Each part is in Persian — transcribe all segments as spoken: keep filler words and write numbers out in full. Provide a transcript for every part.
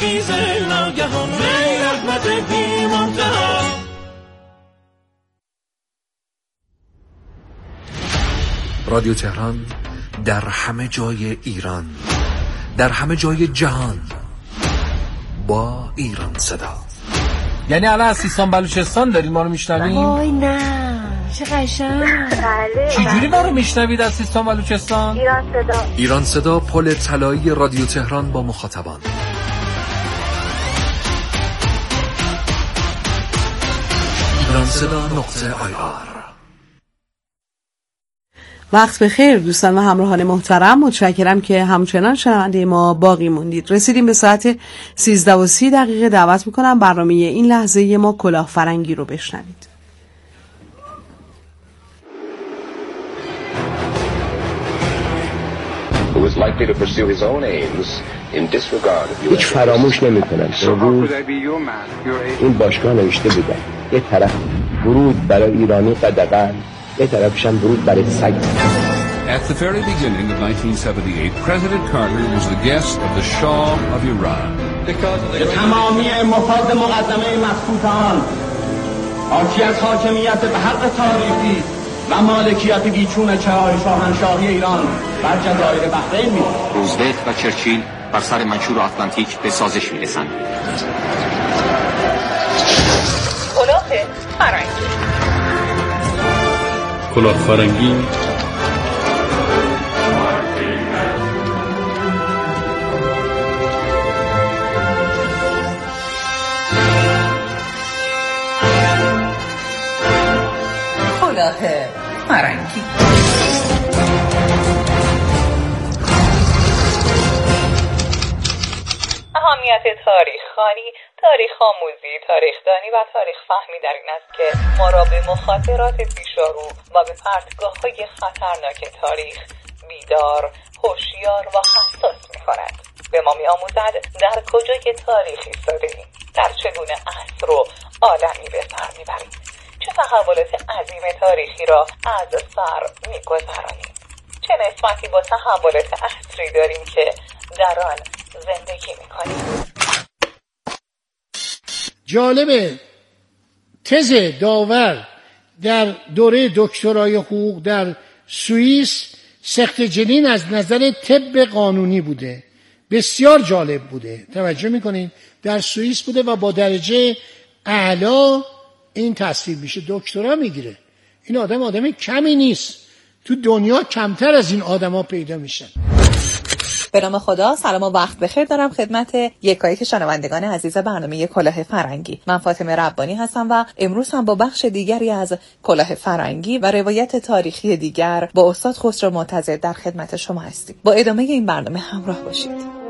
برخیزه ناگهان ای رحمت بی منتها. رادیو تهران در همه جای ایران، در همه جای جهان، با ایران صدا. یعنی الان از سیستان بلوچستان دارید ما رو میشنوید؟ وای نه چه قشنگ. چجوری ما رو میشنوید از سیستان بلوچستان؟ ایران صدا. ایران صدا، پل طلایی رادیو تهران با مخاطبان. ایران صدا نقطه آی آر. وقت بخیر دوستان و همراهان محترم، متشکرم که همچنان شنونده ما باقی موندید. رسیدیم به ساعت سیزده و سی دقیقه. دعوت میکنم برنامه این لحظه ما کلاه فرنگی رو بشنوید. هیچ فراموش نمی کنم. این باشگاه نوشته بودن یه طرف ورود برای ایرانی قدغن، یه طرفش هم ورود برای سگ. At the very beginning of nineteen seventy-eight, President Carter was the guest of the Shah of Iran. تمامی مفاد مقدمه مخصوصان حاکی از حاکمیت به حق تاریخی و مالکیت بیچون چهار شاهنشاهی ایران بر جزایر بحرین می. روزولت و چرچیل بر سر منشور آتلانتیک به سازش میرسند. کلاه فرنگی. کلاه فرنگی کلاه فرنگی. اهمیت تاریخ خوانی، تاریخ آموزی، تاریخ دانی و تاریخ فهمی در این است که ما را به مخاطرات پیشارو و به پرتگاه‌های خطرناک تاریخ بیدار، هوشیار و حساس می‌کند. به ما می‌آموزد در کجای تاریخ ایستاده‌ایم، در چگونه عصر و عالمی به سر می‌بریم، چه تحولات عظیم تاریخی را از سر می‌گذرانیم، چه نسبتی با تحولات عصری داریم که در آن زندگی می‌کنیم. جالبه تز داور در دوره دکترای حقوق در سوئیس سخت جنین از نظر طب قانونی بوده. بسیار جالب بوده. توجه میکنین در سوئیس بوده و با درجه اعلا این تصویب میشه، دکترا میگیره. این آدم آدم کمی نیست، تو دنیا کمتر از این آدما پیدا میشن. به نام خدا، سلام و وقت بخیر دارم خدمت یکایک شنوندگان عزیز برنامه کلاه فرنگی. من فاطمه ربانی هستم و امروز هم با بخش دیگری از کلاه فرنگی و روایت تاریخی دیگر با استاد خسرو معتضد در خدمت شما هستیم. با ادامه این برنامه همراه باشید.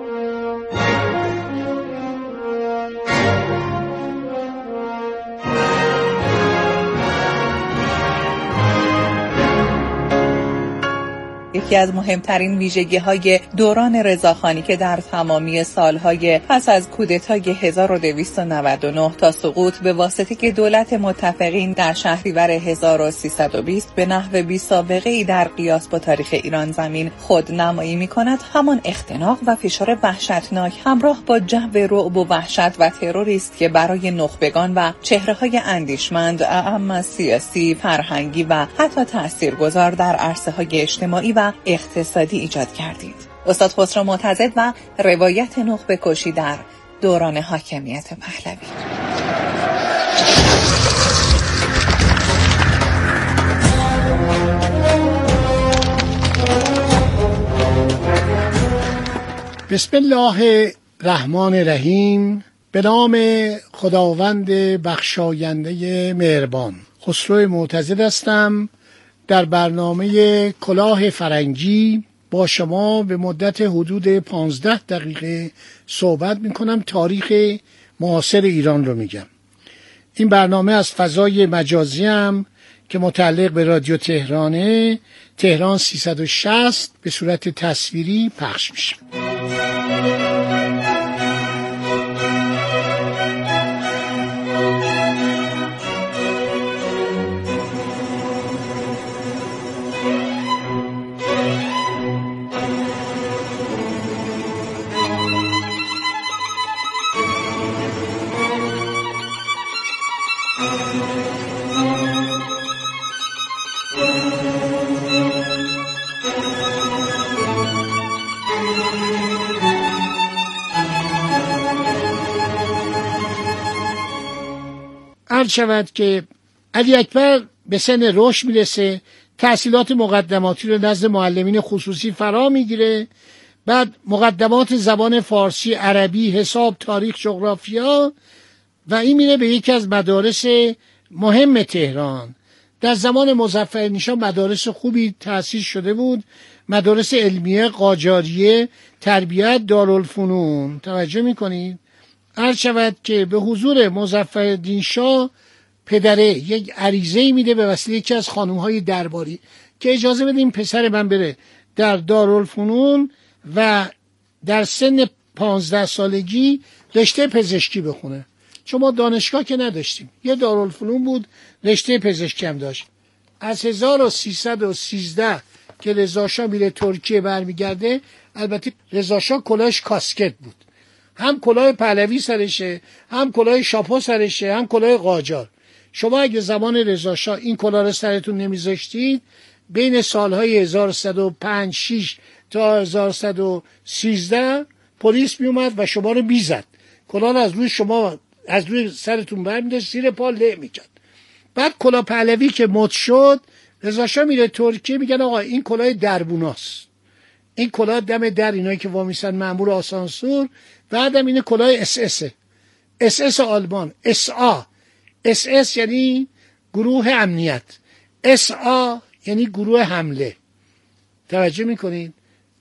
یکی از مهمترین ویژگی‌های دوران رضاخانی که در تمامی سالهای پس از کودتای هزار و دویست و نود و نه تا سقوط به واسطه دولت متفقین در شهریور هزار و سیصد و بیست به نحو بی‌سابقه‌ای در قیاس با تاریخ ایران زمین خود نمایی می‌کند، همان اختناق و فشار وحشتناک همراه با جو رعب و وحشت و تروری است که برای نخبگان و چهره‌های اندیشمند، اعم سیاسی، فرهنگی و حتی تاثیرگذار در عرصه‌های اجتماعی و اقتصادی ایجاد کردید. استاد خسرو معتضد و روایت نخبه کشی در دوران حاکمیت پهلوی. بسم الله الرحمن الرحیم. به نام خداوند بخشاینده مهربان. خسرو معتضد هستم. در برنامه کلاه فرنگی با شما به مدت حدود پانزده دقیقه صحبت میکنم. تاریخ معاصر ایران رو میگم. این برنامه از فضای مجازی هم که متعلق به رادیو تهرانه، تهران سیصد و شصت، به صورت تصویری پخش میشه. عرض شود که علی اکبر به سن رشد میرسه، تحصیلات مقدماتی رو نزد معلمین خصوصی فرا میگیره، بعد مقدمات زبان فارسی، عربی، حساب، تاریخ، جغرافیا و این میره به یکی از مدارس مهم تهران. در زمان مظفرنشاه مدارس خوبی تأسیس شده بود، مدارس علمیه، قاجاریه، تربیت، دارالفنون. توجه میکنید؟ عرض شود که به حضور مظفرالدین شاه پدره یک عریضه‌ای میده به وسیله یکی از خانم‌های درباری که اجازه بدیم پسر من بره در دارالفنون و در سن پانزده سالگی رشته پزشکی بخونه، چون ما دانشگاه که نداشتیم، یه دارالفنون بود، رشته پزشکی هم داشت. از هزار و سیصد و سیزده که رضا شاه میره ترکیه برمیگرده، البته رضا شاه کلاهش کاسکت بود، هم کلاه پهلوی سرشه، هم کلاه شاپو سرشه، هم کلاه قاجار. شما اگه زمان رضا شاه این کلاه رو سرتون نمیذاشتید، بین سالهای هزار و سیصد و پنج شش تا هزار و سیصد و سیزده پلیس میومد و شما رو میزد، کلاه رو از روی شما از روی سرتون برمی‌داشت، زیر پا له میکرد. بعد کلاه پهلوی که مد شد، رضا شاه میره ترکیه، میگن آقا این کلاه دربوناست، این کلاه دم در اینایی که وامیسن مأمور آسانسور، بعدم این کلاه اس اس اس اس آلمان، اس آ اس اس یعنی گروه امنیت، اس آ یعنی گروه حمله. توجه میکنید؟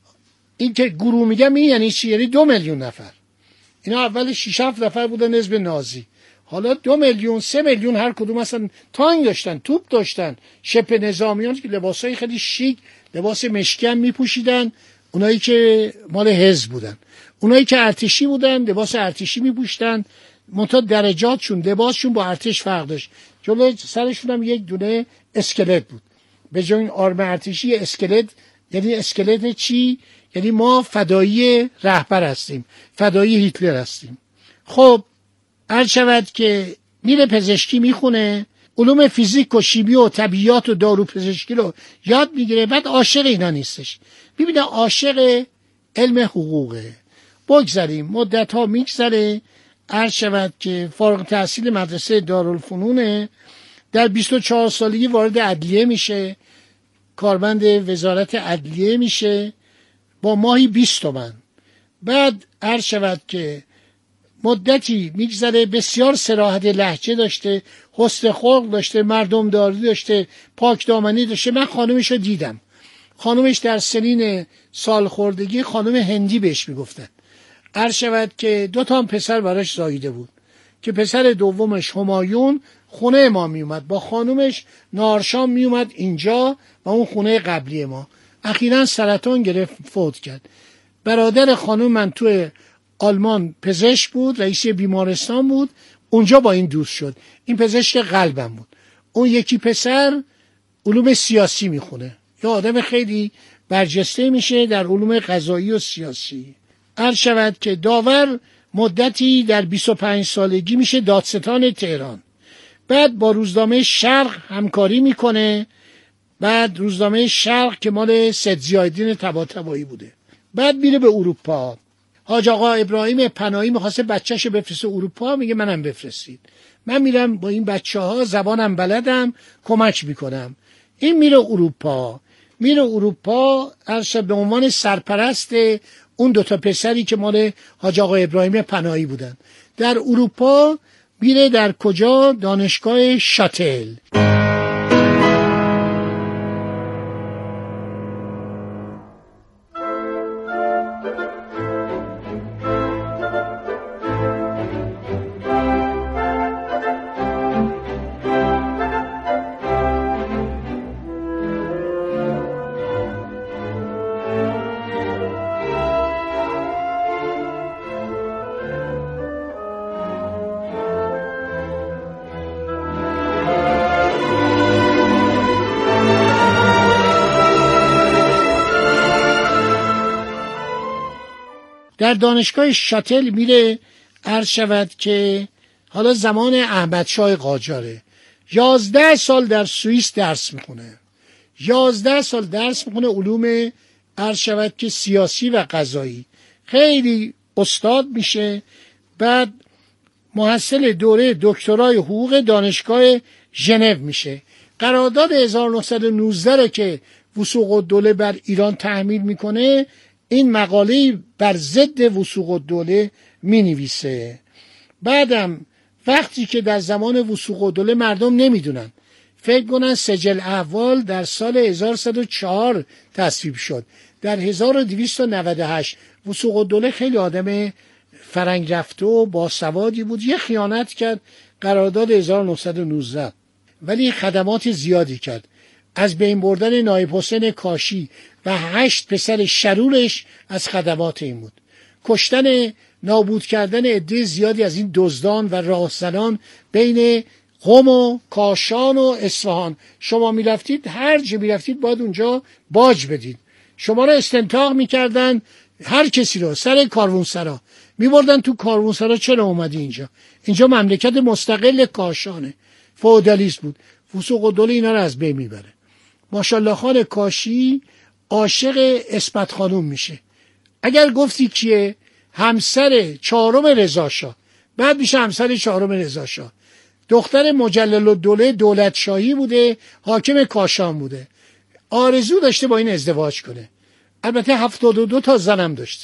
این که گروه میگم این یعنی چی؟ یعنی دو میلیون نفر. اینا اول شش هفت نفر بودن حزب نازی، حالا دو میلیون، سه میلیون هر کدوم اصلا تانک داشتن، توپ داشتن، شبه نظامیان که لباسای خیلی شیک، لباس مشکی هم میپوشیدن، اونایی که مال حزب بودن. اونایی که ارتشی بودن لباس ارتشی میپوشیدن، منتها درجاتشون، لباسشون با ارتش فرق داشت. جلوی سرشون هم یک دونه اسکلت بود، به جای این آرم ارتشی اسکلت. یعنی اسکلت چی؟ یعنی ما فدایی رهبر هستیم، فدایی هیتلر هستیم. خب عرض شود که میره پزشکی میخونه، علوم فیزیک و شیمی و طبیعیات و دارو پزشکی رو یاد میگیره، بعد عاشق اینا نیستش، میبینه عاشق علم حقوقه. بگذاریم مدت ها میگذره، عرض شود که فارغ تحصیل مدرسه دارالفنونه، در بیست و چهار سالگی وارد عدلیه میشه، کارمند وزارت عدلیه میشه با ماهی بیست تومن. بعد عرض شود که مدتی میگذره، بسیار صراحت لهجه داشته، حسن خلق داشته، مردم داری داشته، پاک دامنی داشته. من خانومش رو دیدم، خانومش در سنین سالخوردگی خانوم هندی بهش میگفتن. عرض شود که دو تا هم پسر براش زاییده بود که پسر دومش همایون خونه ما میومد با خانومش، نارشام میومد اینجا و اون خونه قبلی ما. اخیراً سرطان گرفت، فوت کرد. برادر خانوم من تو آلمان پزشک بود، رئیس بیمارستان بود، اونجا با این دوست شد. این پزشک قلبم بود. اون یکی پسر علوم سیاسی میخونه، یا آدم خیلی برجسته میشه در علوم قضایی و سیاسی. عرض شود که داور مدتی در بیست و پنج سالگی میشه دادستان تهران. بعد با روزنامه شرق همکاری میکنه، بعد روزنامه شرق که مال سید ضیاءالدین طباطبایی بوده. بعد میره به اروپا. حاج آقا ابراهیم پناهی میخواسته بچه‌شو بفرسته اروپا، میگه منم بفرستید. من میرم با این بچه‌ها، زبانم بلدم، کمک میکنم. این میره اروپا. میره اروپا ارشد به عنوان سرپرست اون دوتا پسری که مال حاج آقا ابراهیم پناهی بودن. در اروپا میره در کجا؟ دانشگاه شاتل. در دانشگاه شاتل میره. عرض شود که حالا زمان احمد شاه قاجاره، یازده سال در سوئیس درس میخونه، یازده سال درس میخونه علوم عرض شود که سیاسی و قضایی، خیلی استاد میشه. بعد محصل دوره دکترای حقوق دانشگاه ژنو میشه. قرارداد هزار و نهصد و نوزده رو که وثوق الدوله بر ایران تحمیل میکنه، این مقاله بر ضد وثوق الدوله مینویسه. بعدم وقتی که در زمان وثوق الدوله مردم نمیدونن، فکر کنن سجل احوال در سال هزار و صد و چهار تصویب شد. در هزار و دویست و نود و هشت وثوق الدوله خیلی آدم فرنگ رفته و باسوادی بود، یه خیانت کرد، قرارداد هزار و نهصد و نوزده، ولی خدمات زیادی کرد. از بین بردن نایب حسین کاشی و هشت پسر شرورش از خدمات این بود. کشتن، نابود کردن عده زیادی از این دزدان و راهزنان بین قم و کاشان و اصفهان. شما میرفتید، هر جا میرفتید باید اونجا باج بدید. شما را استنطاق میکردن، هر کسی رو سر کاروانسرا میبردن تو کاروانسرا. چرا اومدی اینجا؟ اینجا مملکت مستقل کاشانه، فئودالیسم بود. وثوق الدوله اینا رو از بین میبره. ماشاءالله خان کاشی عاشق اسمت خانوم میشه. اگر گفتی کیه؟ همسر چهارم رضا شاه، بعد میشه همسر چهارم رضا شاه. دختر مجلل الدوله دولت شاهی بوده، حاکم کاشان بوده. آرزو داشته با این ازدواج کنه. البته هفتاد و دو تا زنم داشته.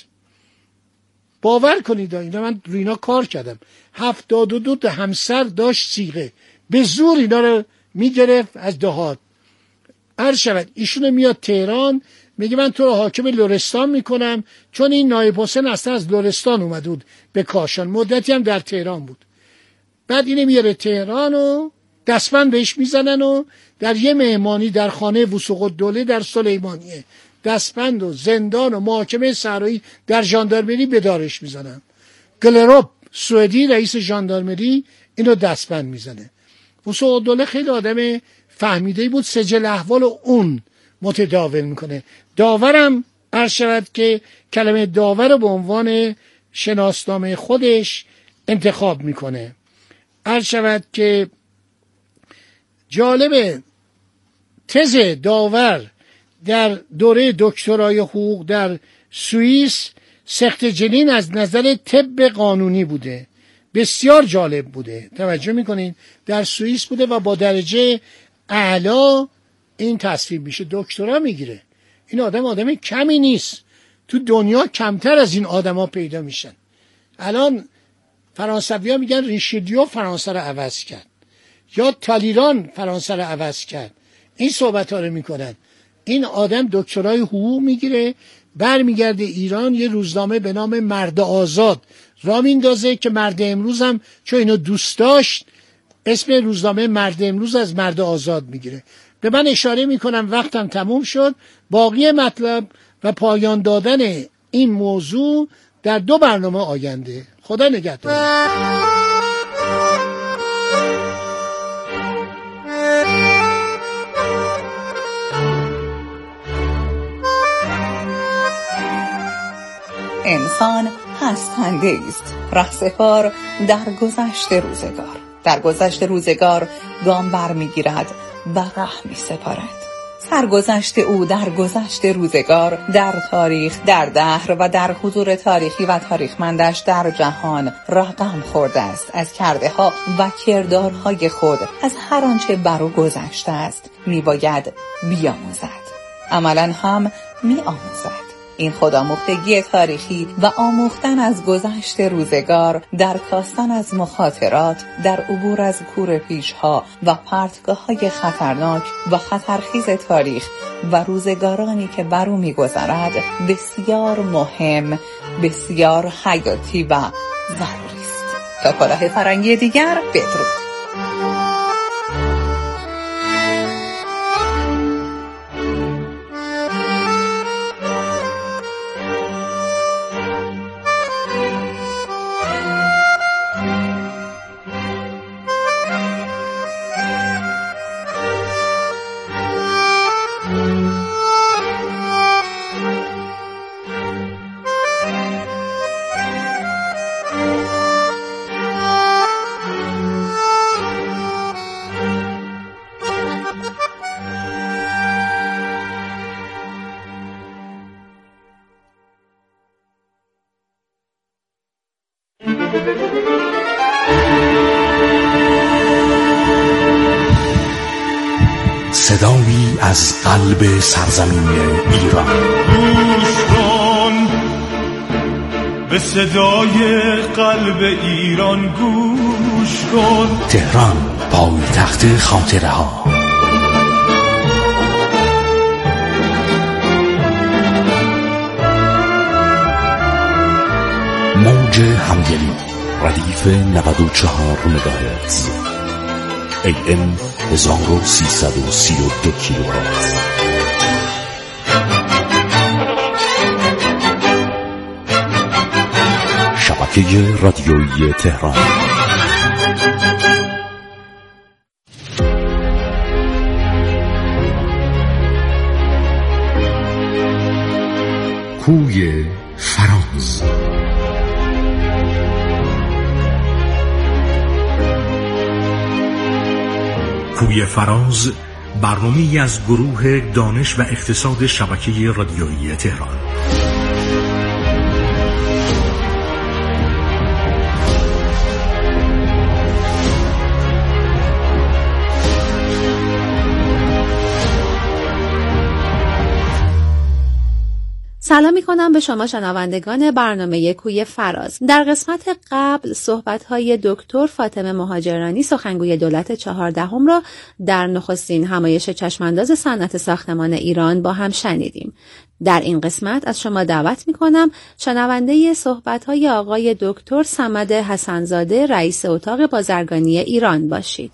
باور کنید اینا، من روی اینا کار کردم. هفتاد و دو تا همسر داشت صیغه. به زور اینا رو میگرفت از دهات. هر شود ایشون میاد تهران، میگه من تو رو حاکم لرستان میکنم، چون این نایب حسین اصلا از لرستان اومد بود به کاشان، مدتی هم در تهران بود. بعد اینه میاره تهران و دستبند بهش میزنن و در یه مهمانی در خانه وثوق الدوله در سلیمانیه دستبند و زندان و محاکمه صحرایی در ژاندارمری به دارش میزنن. گلروب سوئدی رئیس ژاندارمری اینو دستبند میزنه. وثوق الدوله خیلی آدم فهمیده بود، سجل احوال اون متداول میکنه. داورم عرض شود که کلمه داور رو به عنوان شناسنامه خودش انتخاب میکنه. عرض شود که جالب، تز داور در دوره دکترای حقوق در سوئیس سخت جنین از نظر طب قانونی بوده. بسیار جالب بوده. توجه میکنین در سوئیس بوده و با درجه اعلا این تصویب میشه، دکترا میگیره. این آدم آدم کمی نیست. تو دنیا کمتر از این آدما پیدا میشن. الان فرانسوی ها میگن ریشیلیو فرانسه رو عوض کرد، یا تالیران فرانسه رو عوض کرد. این صحبت ها رو میکنن. این آدم دکترای حقوق میگیره، برمیگرده ایران، یه روزنامه به نام مرد آزاد را میندازه که مرد امروز هم چون اینو دوست داشت اسم روزنامه مرد امروز از مرد آزاد میگیره. به من اشاره میکنم وقتم تموم شد. باقی مطلب و پایان دادن این موضوع در دو برنامه آینده. خدا نگهدار. انسان هستنده است، رهسپار در گذشت روزگار. در گذشت روزگار گام بر میگیرد و ره می سپارد. سرگذشت او در گذشت روزگار، در تاریخ، در دهر و در حضور تاریخی و تاریخمندش در جهان رقم خورده است. از کرده ها و کردارهای خود، از هر آنچه بر او گذشته است می باید بیاموزد. عملاً هم می آموزد. این خودآموختگی تاریخی و آموختن از گذشت روزگار، در کاستن از مخاطرات، در عبور از کوره پیش‌ها و پرتگاه‌های خطرناک و خطرخیز تاریخ و روزگارانی که بر او می‌گذرد بسیار مهم، بسیار حیاتی و ضروری است. تا کلاه فرنگی دیگر، بدرود. صدایی از قلب سرزمین ایران. گوش کن به صدای قلب ایران، گوش کن. تهران، پایتخت خاطره ها. موج همدلی، ردیف نود و چهار مگاهرتز، ای ام هزار و سیصد و سی و دو کیلوهرتز. شبکه رادیویی تهران. کوی فراز. کوی فراز برنامه‌ای از گروه دانش و اقتصاد شبکه رادیویی تهران. سلام می کنم به شما شنوندگان برنامه کوی فراز. در قسمت قبل صحبت‌های دکتر فاطمه مهاجرانی، سخنگوی دولت چهاردهم را در نخستین همایش چشمانداز صنعت ساختمان ایران با هم شنیدیم. در این قسمت از شما دعوت می کنم شنونده صحبت‌های آقای دکتر صمد حسن‌زاده، رئیس اتاق بازرگانی ایران باشید.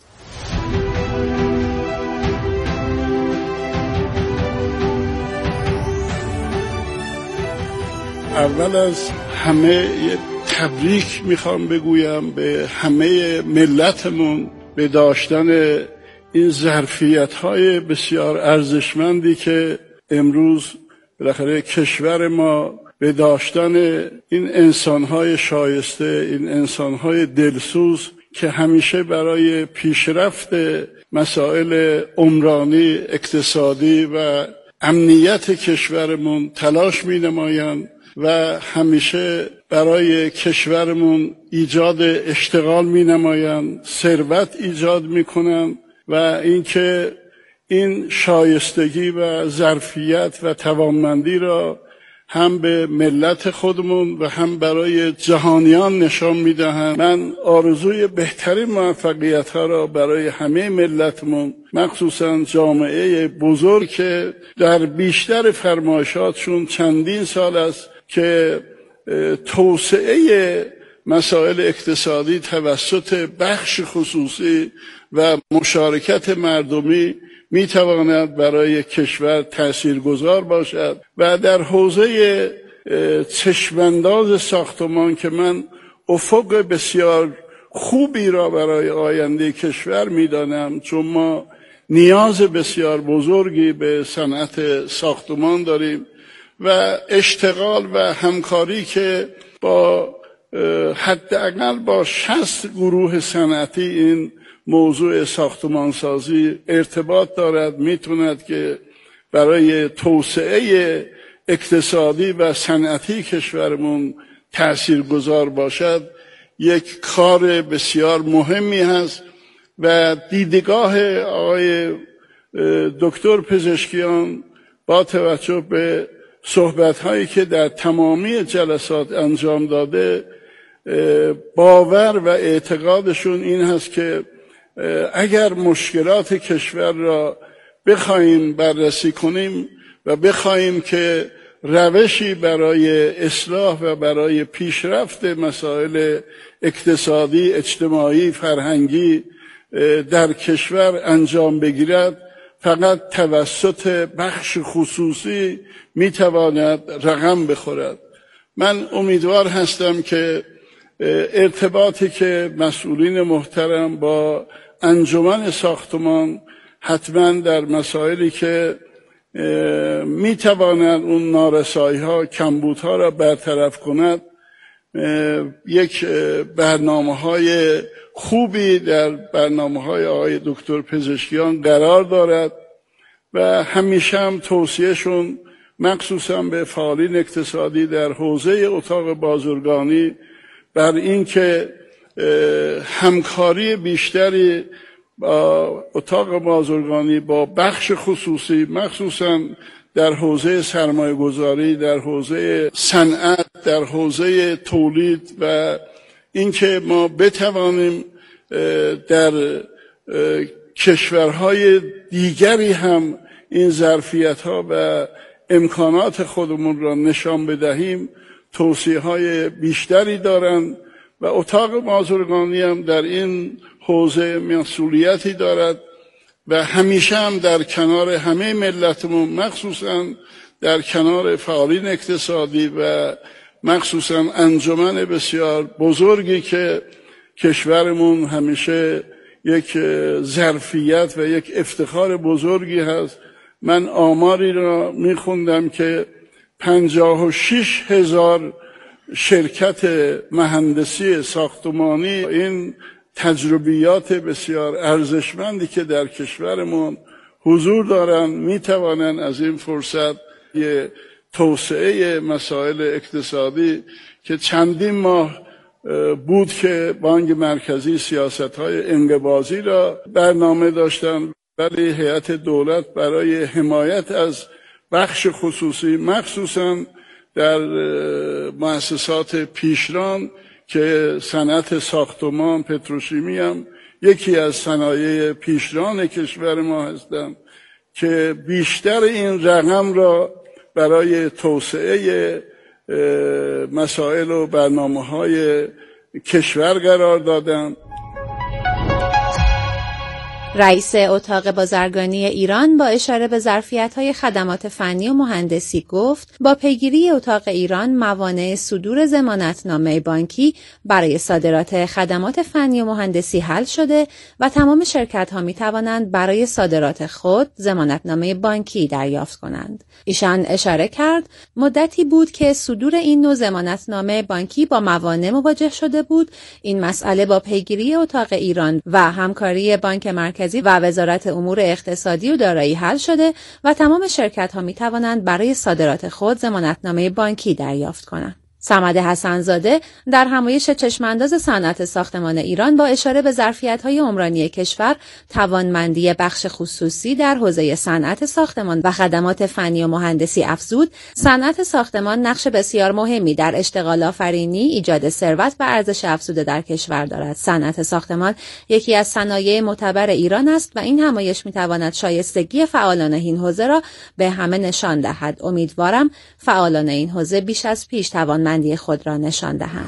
اول از همه یه تبریک میخوام بگویم به همه ملتمون به داشتن این ظرفیت‌های بسیار ارزشمندی که امروز بالاخره کشور ما به داشتن این انسان‌های شایسته، این انسان‌های دلسوز که همیشه برای پیشرفت مسائل عمرانی، اقتصادی و امنیت کشورمون تلاش می‌نمایند و همیشه برای کشورمون ایجاد اشتغال می نمایند، ثروت ایجاد می کنند و اینکه این شایستگی و ظرفیت و توانمندی را هم به ملت خودمون و هم برای جهانیان نشان می دهند. من آرزوی بهترین موفقیت ها را برای همه ملتمون، مخصوصا جامعه بزرگ که در بیشتر فرمایشاتشون چندین سال است که توسعه مسائل اقتصادی توسط بخش خصوصی و مشارکت مردمی میتواند برای کشور تاثیرگذار باشد و در حوزه چشمانداز ساختمان که من افق بسیار خوبی را برای آینده کشور میدانم، چون ما نیاز بسیار بزرگی به صنعت ساختمان داریم و اشتغال و همکاری که با حداقل با شصت گروه صنعتی این موضوع ساختمانسازی ارتباط دارد، میتوند که برای توسعه اقتصادی و صنعتی کشورمون تاثیرگذار باشد. یک کار بسیار مهمی هست و دیدگاه آقای دکتر پزشکیان با توجه به صحبت‌هایی که در تمامی جلسات انجام داده، باور و اعتقادشون این هست که اگر مشکلات کشور را بخوایم بررسی کنیم و بخوایم که روشی برای اصلاح و برای پیشرفت مسائل اقتصادی، اجتماعی، فرهنگی در کشور انجام بگیرد، فقط توسط بخش خصوصی میتواند رقم بخورد. من امیدوار هستم که ارتباطی که مسئولین محترم با انجمن ساختمان حتما در مسائلی که میتواند اون نارسایی ها، کمبود ها را برطرف کند، یک برنامه های خوبی در برنامه های آقای دکتر پزشکیان قرار دارد و همیشه هم توصیهشون مخصوصا به فعالین اقتصادی در حوزه اتاق بازرگانی بر این که همکاری بیشتری با اتاق بازرگانی، با بخش خصوصی، مخصوصا در حوزه سرمایه گذاری، در حوزه صنعت، در حوزه تولید و اینکه ما بتوانیم در کشورهای دیگری هم این ظرفیت‌ها و امکانات خودمون را نشان بدهیم، توصیه‌های بیشتری دارند و اتاق بازرگانی هم در این حوزه مسئولیتی دارد و همیشه هم در کنار همه ملتمون، مخصوصا در کنار فعالین اقتصادی و مخصوصا انجمن بسیار بزرگی که کشورمون همیشه یک ظرفیت و یک افتخار بزرگی هست. من آماری را میخوندم که پنجاه و شش هزار شرکت مهندسی ساختمانی این تجربیات بسیار ارزشمندی که در کشورمون حضور دارن میتوانن از این فرصت یه توسعه مسائل اقتصادی که چندین ماه بود که بانک مرکزی سیاست‌های انقباضی را برنامه داشتن، ولی هیئت دولت برای حمایت از بخش خصوصی مخصوصا در مؤسسات پیشران که صنعت ساختمان، پتروشیمی هم یکی از صنایع پیشران کشور ما هستند که بیشتر این رقم را برای توسعه مسائل و برنامه‌های کشور قرار دادند. رئیس اتاق بازرگانی ایران با اشاره به ظرفیت‌های خدمات فنی و مهندسی گفت با پیگیری اتاق ایران موانع صدور ضمانتنامه بانکی برای صادرات خدمات فنی و مهندسی حل شده و تمام شرکت‌ها می‌توانند برای صادرات خود ضمانتنامه بانکی دریافت کنند. ایشان اشاره کرد مدتی بود که صدور این نوع ضمانتنامه بانکی با موانع مواجه شده بود. این مسئله با پیگیری اتاق ایران و همکاری بانک مرکزی و وزارت امور اقتصادی و دارایی حل شده و تمام شرکت‌ها می‌توانند برای صادرات خود ضمانتنامه بانکی دریافت کنند. صمد حسن‌زاده در همایش چشمانداز صنعت ساختمان ایران با اشاره به ظرفیت‌های عمرانی کشور، توانمندی بخش خصوصی در حوزه صنعت ساختمان و خدمات فنی و مهندسی افزود، صنعت ساختمان نقش بسیار مهمی در اشتغال آفرینی، ایجاد ثروت و ارزش افزوده در کشور دارد. صنعت ساختمان یکی از صنایع معتبر ایران است و این همایش می‌تواند شایستگی فعالان این حوزه را به همه نشان دهد. امیدوارم فعالان این حوزه بیش از پیش توانمند مندی خود را نشان دهند.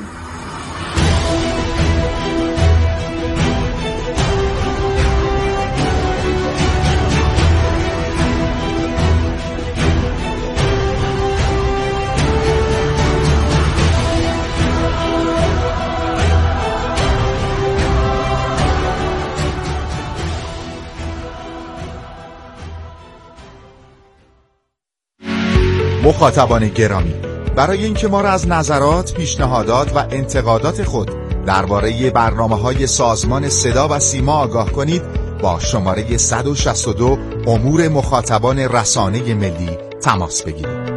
مخاطبان گرامی، برای اینکه ما را از نظرات، پیشنهادات و انتقادات خود درباره برنامه‌های سازمان صدا و سیما آگاه کنید، با شماره صد و شصت و دو امور مخاطبان رسانه ملی تماس بگیرید.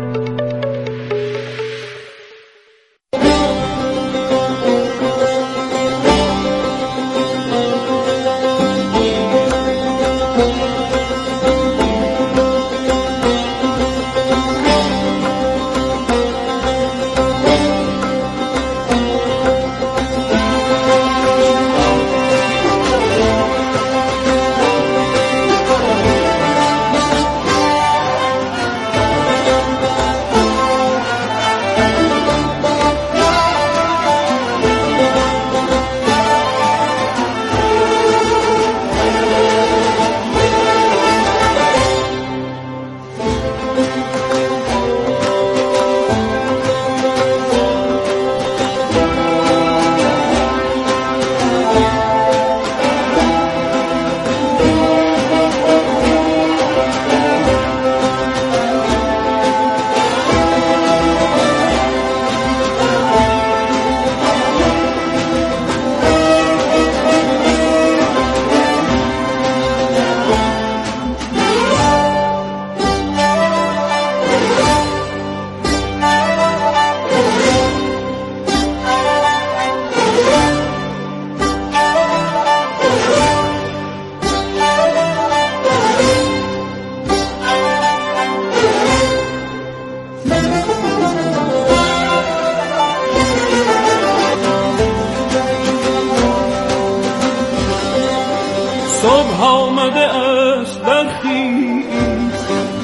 صبح آمده است برخیز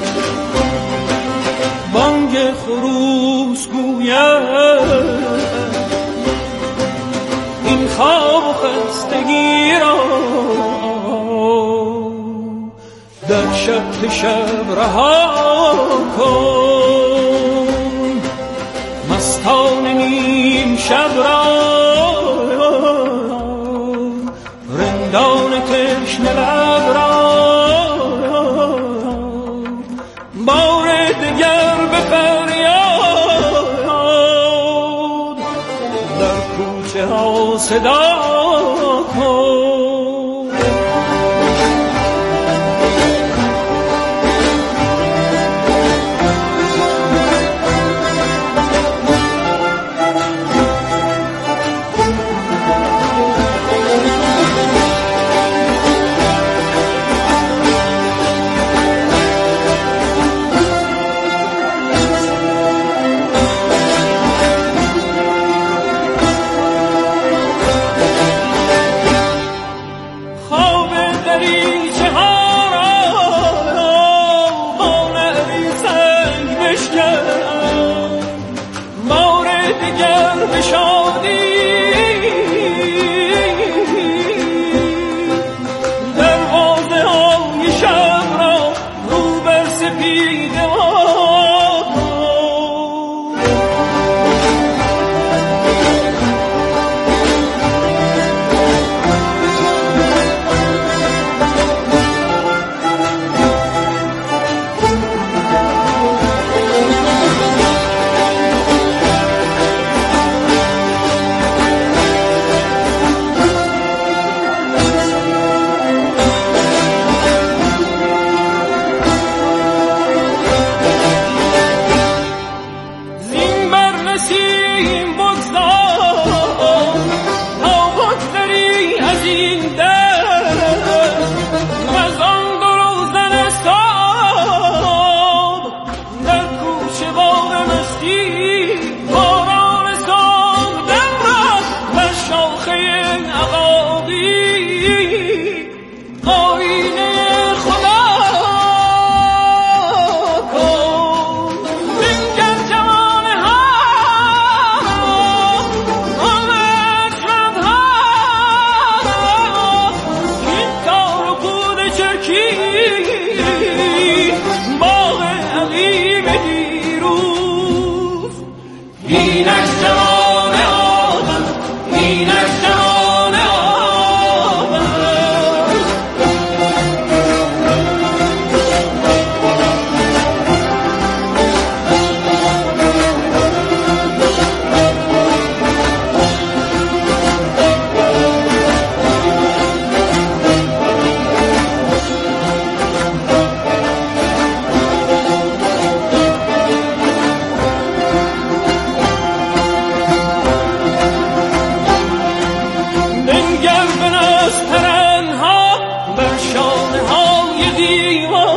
بانگ خروس گوید این خواب و خستگی را در شب شب رها کن مستان نیم شب را رندان تشنه لب را بار دگر به فریاد در کوچه ها صدا کن. بنگر به نسترنها بر شانه های دیوان